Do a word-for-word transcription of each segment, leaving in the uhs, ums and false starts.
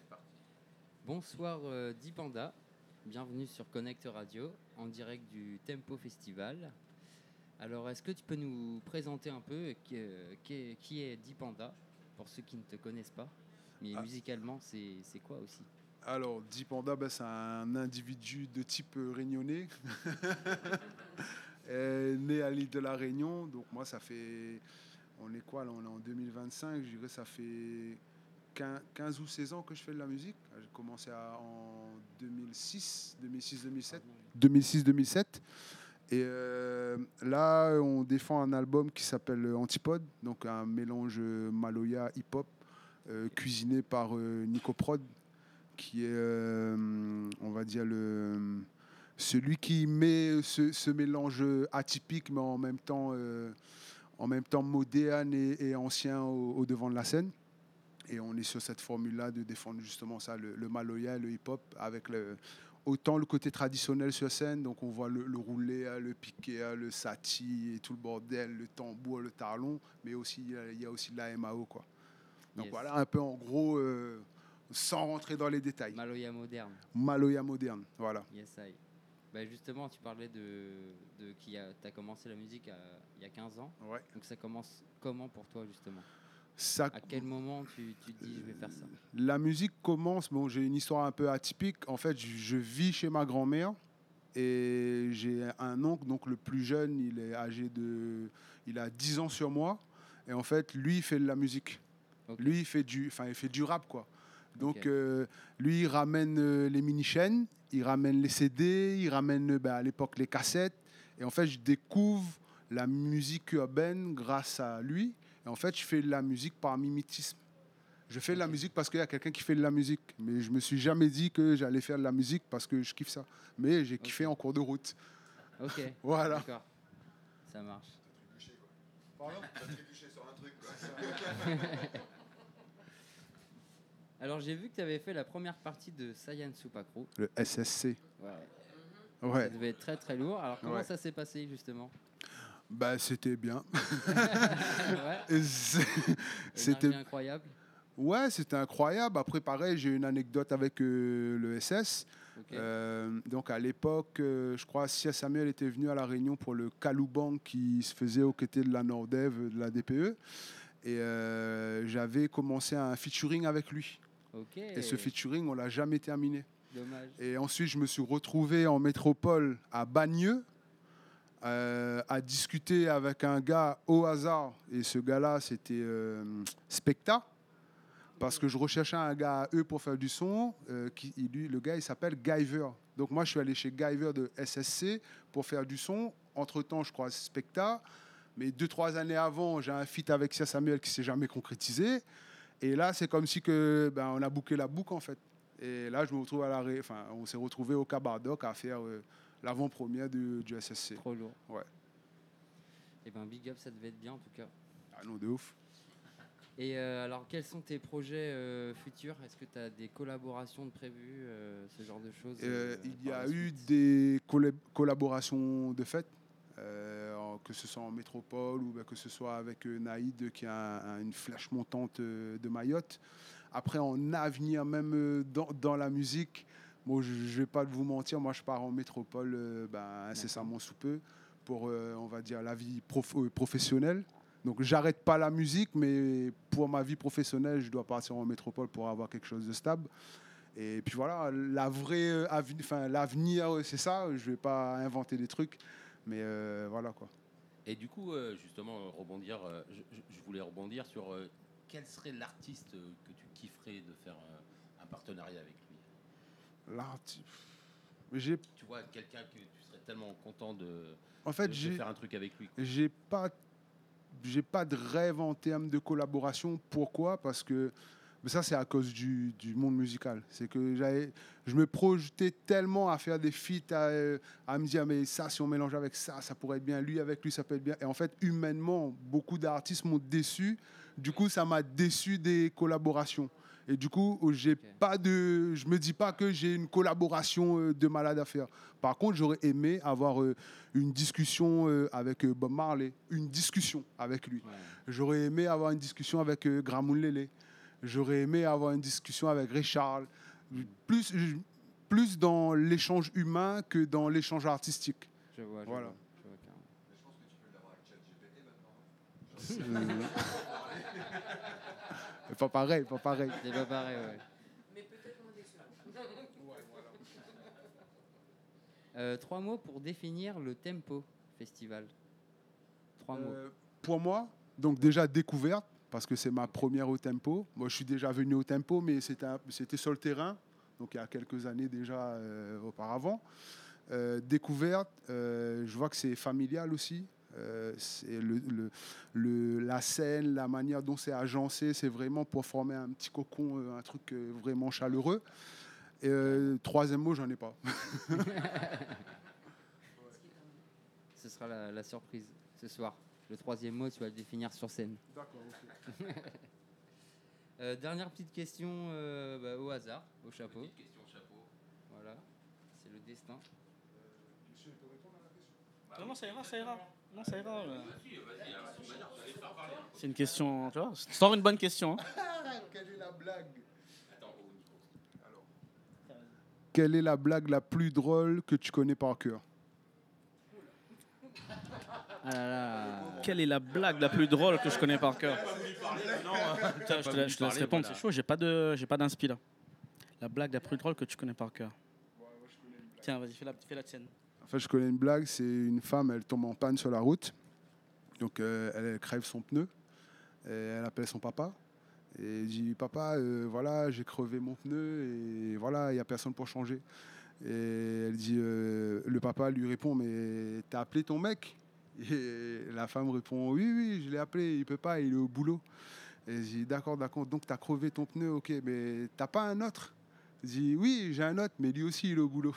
Bonsoir euh, Dipanda, bienvenue sur Connect Radio en direct du Tempo Festival. Alors est-ce que tu peux nous présenter un peu qui, euh, qui est, qui est Dipanda pour ceux qui ne te connaissent pas, mais ah. musicalement c'est, c'est quoi aussi? Alors Dipanda, ben, c'est un individu de type euh, réunionnais, né à l'île de la Réunion. Donc moi ça fait, on est quoi là, on est en deux mille vingt-cinq, je dirais ça fait quinze ou seize ans que je fais de la musique. J'ai commencé à, en deux mille six, deux mille six deux mille sept. deux mille six deux mille sept. Et euh, là, on défend un album qui s'appelle Antipode, donc un mélange Maloya hip-hop, euh, cuisiné par euh, Nico Prod, qui est, euh, on va dire, le, celui qui met ce, ce mélange atypique, mais en même temps, euh, en même temps moderne et, et ancien au, au devant de la scène. Et on est sur cette formule-là de défendre justement ça, le, le Maloya et le hip-hop, avec le, autant le côté traditionnel sur scène, donc on voit le, le roulé, le piqué, le sati et tout le bordel, le tambour, le tarlon, mais aussi il y a aussi de la M A O, quoi. Donc yes. Voilà un peu en gros, euh, sans rentrer dans les détails. Maloya moderne. Maloya moderne, voilà. Yes, I. Bah justement, tu parlais de, de qui a, t'as commencé la musique à, il y a quinze ans. Ouais. Donc ça commence comment pour toi justement? Ça, à quel moment tu, tu te dis je vais faire ça? La musique commence, bon, j'ai une histoire un peu atypique. En fait, je, je vis chez ma grand-mère et j'ai un oncle, donc le plus jeune, il est âgé de, il a dix ans sur moi. Et en fait, lui, il fait de la musique. Okay. Lui, il fait du, enfin, il fait du rap, quoi. Donc, okay. euh, lui, il ramène euh, les mini-chaînes, il ramène les C D, il ramène bah, à l'époque les cassettes. Et en fait, je découvre la musique urbaine grâce à lui. Et en fait, je fais de la musique par mimétisme. Je fais okay. de la musique parce qu'il y a quelqu'un qui fait de la musique. Mais je ne me suis jamais dit que j'allais faire de la musique parce que je kiffe ça. Mais j'ai kiffé okay. en cours de route. Ok. Voilà. D'accord. Ça marche. Pardon ? T'as trébuché sur un truc, quoi. Alors, j'ai vu que tu avais fait la première partie de Saiyan Supakru. Le S S C. Ouais. Ouais. Ça devait être très, très lourd. Alors, comment ouais. ça s'est passé, justement ? Bah, c'était bien. Ouais. C'était incroyable. Ouais, c'était incroyable. Après, pareil, j'ai une anecdote avec euh, le S S. Okay. Euh, donc, à l'époque, euh, je crois, Sia Samuel était venu à La Réunion pour le Kalouban qui se faisait aux côtés de la Nordev, de la D P E. Et euh, j'avais commencé un featuring avec lui. Okay. Et ce featuring, on ne l'a jamais terminé. Dommage. Et ensuite, je me suis retrouvé en métropole à Bagneux. Euh, à discuter avec un gars au hasard, et ce gars-là, c'était euh, Specta, parce que je recherchais un gars à eux pour faire du son. Euh, qui, lui, le gars, il s'appelle Guyver. Donc moi, je suis allé chez Guyver de S S C pour faire du son. Entre-temps, je crois Specta. Mais deux, trois années avant, j'ai un feat avec Sia Samuel qui ne s'est jamais concrétisé. Et là, c'est comme si que, ben, on a bouclé la boucle, en fait. Et là, je me retrouve à la ré... enfin, on s'est retrouvé au Cabardoc à faire... Euh, l'avant-première du, du S S C. Trop lourd. Ouais. Et ben big up, ça devait être bien en tout cas. Ah non, de ouf. Et euh, alors, quels sont tes projets euh, futurs ? Est-ce que tu as des collaborations de prévues, euh, ce genre de choses euh, euh, Il y a eu des collab- collaborations de fait, euh, que ce soit en métropole ou ben, que ce soit avec euh, Naïd qui a un, un, une flèche montante euh, de Mayotte. Après, en avenir, même euh, dans, dans la musique, bon, je ne vais pas vous mentir, moi je pars en métropole euh, ben, incessamment sous peu pour, euh, on va dire, la vie prof- euh, professionnelle. Donc j'arrête pas la musique, mais pour ma vie professionnelle, je dois partir en métropole pour avoir quelque chose de stable. Et puis voilà, la vraie euh, avenir, enfin, l'avenir, c'est ça, je ne vais pas inventer des trucs, mais euh, voilà quoi. Et du coup, euh, justement, rebondir, euh, je, je voulais rebondir sur euh, quel serait l'artiste que tu kifferais de faire un, un partenariat avec lui ? L'artiste. J'ai... Tu vois, quelqu'un que tu serais tellement content de, en fait, de, j'ai... de faire un truc avec lui. J'ai pas, j'ai pas de rêve en termes de collaboration. Pourquoi ? Parce que mais ça, c'est à cause du, du monde musical. C'est que j'avais, je me projetais tellement à faire des feats, à, à me dire, mais ça, si on mélange avec ça, ça pourrait être bien. Lui, avec lui, ça peut être bien. Et en fait, humainement, beaucoup d'artistes m'ont déçu. Du coup, ça m'a déçu des collaborations. Et du coup, j'ai okay. pas de, je me dis pas que j'ai une collaboration de malade à faire. Par contre, j'aurais aimé avoir une discussion avec Bob Marley, une discussion avec lui. Ouais. J'aurais aimé avoir une discussion avec Gramoun Lele. j'aurais aimé avoir une discussion avec Ray Charles, plus, plus dans l'échange humain que dans l'échange artistique. Je vois, je Voilà. vois, je vois carrément. Mais je pense que tu peux l'avoir avec ChatGPT maintenant. Euh, Pas pareil, pas pareil. C'est pas pareil, ouais. Mais peut-être moins déçu. Euh, trois mots pour définir le Tempo Festival. Trois mots. Euh, pour moi, donc déjà découverte, parce que c'est ma première au Tempo. Moi, je suis déjà venu au Tempo, mais c'était, un- c'était sur le terrain, donc il y a quelques années déjà euh, auparavant. Euh, découverte, euh, je vois que c'est familial aussi. Euh, c'est le, le- le- la scène, la manière dont c'est agencé, c'est vraiment pour former un petit cocon, euh, un truc euh, vraiment chaleureux. Et, euh, troisième mot, j'en ai pas. Ce sera la, la surprise ce soir. Le troisième mot, tu vas le définir sur scène. D'accord, Euh, dernière petite question euh, bah, au hasard, au chapeau. Petite question chapeau. Voilà, c'est le destin. Non, non, ça ira, ça ira. Non, ça ira. euh. Vas-y, vas-y, alors, de toute manière, tu vas les faire parler. C'est une question, tu vois. Sors une bonne question. Hein. Quelle est la blague Attends, au micro. Quelle est la blague la plus drôle que tu connais par cœur? Ah là là. Quelle est la blague la plus drôle que je connais par cœur? Tiens, je te, laisse- je te laisse parler, répondre, voilà. c'est chaud, j'ai pas de, j'ai pas d'inspi là. La blague la plus drôle que tu connais par cœur. Tiens, vas-y, fais la, fais la tienne. En fait, je connais une blague, c'est une femme, elle tombe en panne sur la route. Donc, euh, elle, elle crève son pneu. Et elle appelle son papa. Et elle dit, papa, euh, voilà, j'ai crevé mon pneu et voilà, il n'y a personne pour changer. Et elle dit, euh, le papa lui répond, mais t'as appelé ton mec? Et la femme répond, oui, oui, je l'ai appelé, il peut pas, il est au boulot. Et elle dit, d'accord, d'accord, donc t'as crevé ton pneu, ok, mais t'as pas un autre? Elle dit, oui, j'ai un autre, mais lui aussi, il est au boulot.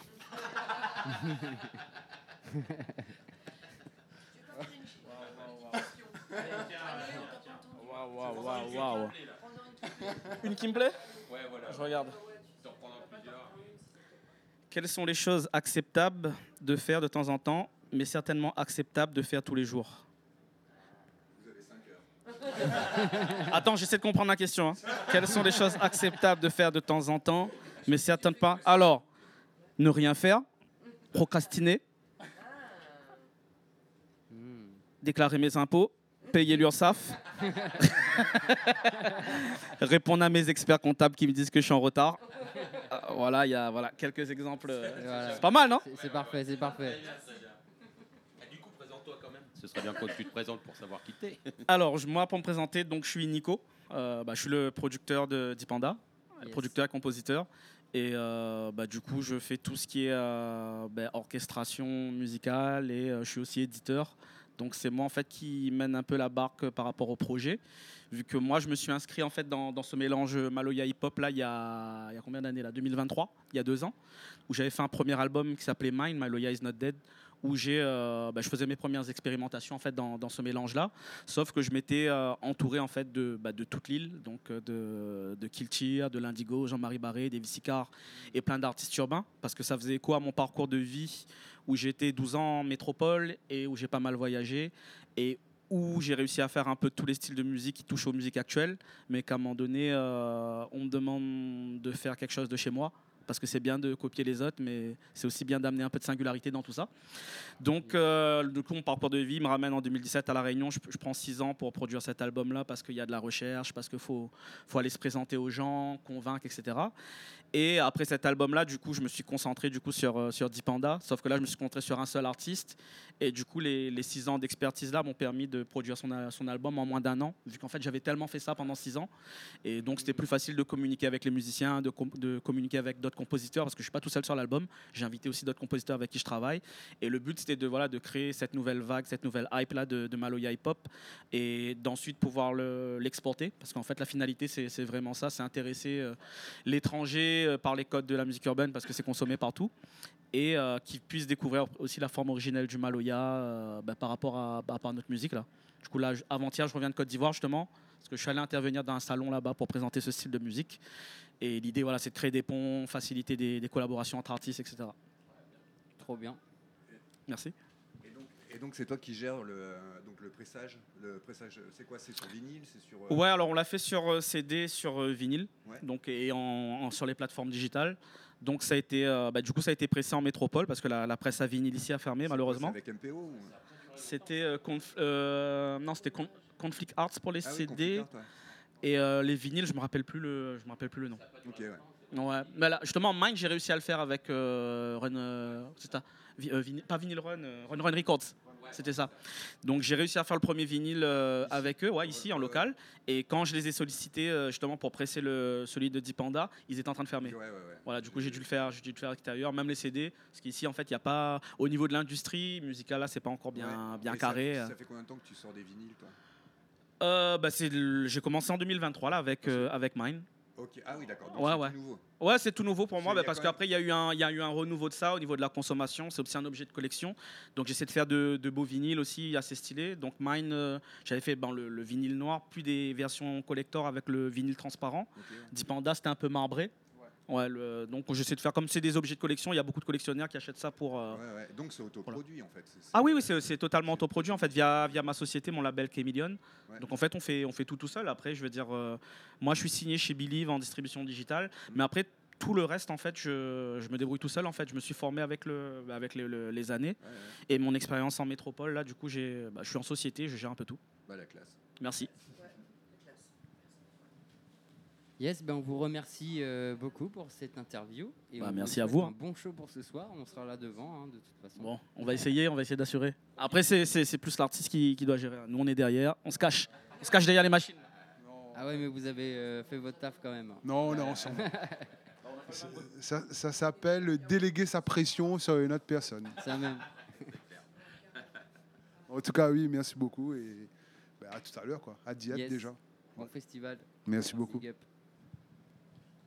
Waouh, waouh, waouh, waouh. Une qui me plaît? Ouais, voilà. Je regarde. T'en prendras plusieurs. Quelles sont les choses acceptables de faire de temps en temps, mais certainement acceptables de faire tous les jours? Vous avez cinq heures. Attends, j'essaie de comprendre la question. Hein. Quelles sont les choses acceptables de faire de temps en temps, mais certainement pas? Alors, ne rien faire, procrastiner, Hmm. déclarer mes impôts, payer l'URSSAF, répondre à mes experts comptables qui me disent que je suis en retard. Euh, voilà, il y a voilà, quelques exemples. euh, Voilà. C'est pas mal, non? C'est- C'est parfait, c'est parfait. Ah, du coup, présente-toi quand même. Ce serait bien que tu te présentes pour savoir qui t'es. Alors, je- moi, pour me présenter, donc, je suis Nico. Euh, bah, je suis le producteur de Dipanda, le Yes. producteur et compositeur. Et euh, bah, du coup, je fais tout ce qui est euh, bah, orchestration musicale et euh, je suis aussi éditeur. Donc, c'est moi en fait qui mène un peu la barque par rapport au projet. Vu que moi, je me suis inscrit en fait dans, dans ce mélange Maloya hip-hop là, il y a, il y a combien d'années là? deux mille vingt-trois, il y a deux ans, où j'avais fait un premier album qui s'appelait Mine, Maloya is not dead, où j'ai, euh, bah, je faisais mes premières expérimentations en fait dans, dans ce mélange-là, sauf que je m'étais euh, entouré en fait de, bah, de toute l'île, donc euh, de, de Kiltir, de l'Indigo, Jean-Marie Barré, David Sicard et plein d'artistes urbains, parce que ça faisait écho à mon parcours de vie où j'étais douze ans en métropole et où j'ai pas mal voyagé et où j'ai réussi à faire un peu de tous les styles de musique qui touchent aux musiques actuelles, mais qu'à un moment donné, euh, on me demande de faire quelque chose de chez moi. Parce que c'est bien de copier les autres, mais c'est aussi bien d'amener un peu de singularité dans tout ça. Donc, euh, du coup, mon parcours de vie me ramène en deux mille dix-sept à La Réunion. Je, je prends six ans pour produire cet album-là parce qu'il y a de la recherche, parce qu'il faut, faut aller se présenter aux gens, convaincre, et cetera. Et après cet album-là, du coup, je me suis concentré du coup, sur, euh, sur Dipanda. Sauf que là, je me suis concentré sur un seul artiste. Et du coup, les, les six ans d'expertise-là m'ont permis de produire son, a- son album en moins d'un an, vu qu'en fait, j'avais tellement fait ça pendant six ans. Et donc, c'était plus facile de communiquer avec les musiciens, de, com- de communiquer avec d'autres compositeurs, parce que je suis pas tout seul sur l'album. J'ai invité aussi d'autres compositeurs avec qui je travaille. Et le but, c'était de, voilà, de créer cette nouvelle vague, cette nouvelle hype-là de, de Maloya Hip Hop, et d'ensuite pouvoir le- l'exporter. Parce qu'en fait, la finalité, c'est c'est vraiment ça, c'est intéresser euh, l'étranger euh, par les codes de la musique urbaine, parce que c'est consommé partout. Et euh, qu'ils puissent découvrir aussi la forme originelle du Maloya euh, bah, par rapport à, par rapport à notre musique là. Du coup là, je- avant-hier, je reviens de Côte d'Ivoire justement, parce que je suis allé intervenir dans un salon là-bas pour présenter ce style de musique. Et l'idée, voilà, c'est de créer des ponts, faciliter des, des collaborations entre artistes, et cetera. Trop bien. Merci. Et donc, Et donc c'est toi qui gères le, euh, donc le pressage. Le pressage, c'est quoi? C'est sur vinyle, c'est sur. euh, Ouais, alors on l'a fait sur euh, C D, sur euh, vinyle, Ouais. donc et en, en- sur les plateformes digitales. Donc ça a été, euh, bah, du coup, ça a été pressé en métropole parce que la, la presse à vinyle ici a fermé c'est quoi, malheureusement. c'est avec M P O ou... C'était euh, Conf- euh, non, c'était Con- Conflict Arts pour les Ah oui, C D Conflict Art, ouais. et euh, les vinyles, je me rappelle plus le, je me rappelle plus le nom. Ok, ouais. Ouais, mais là, justement, Mine, j'ai réussi à le faire avec euh, Run, euh, c'est ça, Vi- euh, vinyle- pas Vinyl Run, euh, Run Run Records. C'était ça. Donc j'ai réussi à faire le premier vinyle euh, avec eux, ouais, ici en local. Et quand je les ai sollicités euh, justement pour presser le, celui de Deep Panda, ils étaient en train de fermer. Ouais, ouais, ouais. Voilà, du coup j'ai dû le faire, j'ai dû le faire extérieur, même les C D, parce qu'ici en fait il n'y a pas, au niveau de l'industrie musicale là, c'est pas encore bien, Ouais. bien Et carré. Ça, ça fait combien de temps que tu sors des vinyles, toi? Euh, bah, c'est le- j'ai commencé en deux mille vingt-trois là avec euh, avec Mine. Ok, ah oui, d'accord. Donc Ouais, c'est ouais. tout nouveau. Ouais, c'est tout nouveau pour Parce moi, qu'il bah, y a parce quand même- qu'après il y a eu un, il y a eu un renouveau de ça au niveau de la consommation. C'est aussi un objet de collection, donc j'essaie de faire de, de beaux vinyles aussi assez stylés. Donc Mine, euh, j'avais fait ben, le, le vinyle noir, puis des versions collector avec le vinyle transparent. Ok, ouais. Deep Panda c'était un peu marbré. Ouais, le- donc j'essaie de faire comme c'est des objets de collection. Il y a beaucoup de collectionneurs qui achètent ça pour. euh, Ouais, ouais. Donc c'est autoproduit en fait. C'est- c'est- Ah oui, oui, c'est c'est totalement autoproduit en fait via, via ma société, mon label Chameleon. Ouais. Donc en fait, on fait, on fait tout tout seul. Après, je veux dire, euh, moi, je suis signé chez Believe en distribution digitale, Mhm. mais après tout le reste, en fait, je, je me débrouille tout seul. En fait, je me suis formé avec le, avec les, le- les années Ouais, ouais. et mon expérience en métropole. Là, du coup, j'ai, bah, je suis en société, je gère un peu tout. Bah la classe. Merci. Yes, ben on vous remercie euh, beaucoup pour cette interview. Et Bah, on merci vous à souhaite vous, Un hein. bon show pour ce soir. On sera là devant, hein, de toute façon. Bon, on va essayer, on va essayer d'assurer. Après, c'est, c'est, c'est plus l'artiste qui, qui doit gérer. Nous, on est derrière, on se cache, on se cache derrière les machines. Ah ouais, mais vous avez euh, fait votre taf quand même. Non, on est ensemble. C'est- ça ça s'appelle déléguer sa pression sur une autre personne. Ça même. En tout cas, oui, merci beaucoup et bah, à tout à l'heure, quoi. À Diat Yes. déjà. Bon festival. Merci beaucoup. Big up.